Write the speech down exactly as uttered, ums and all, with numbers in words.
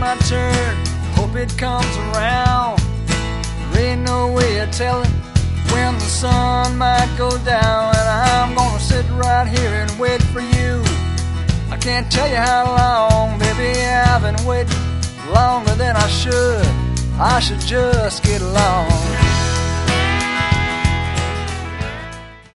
my turn, hope it comes around. There ain't no way of telling when the sun might go down. And I'm gonna sit right here and wait for you. I can't tell you how long, baby, I've been waiting longer than I should. I should just get along.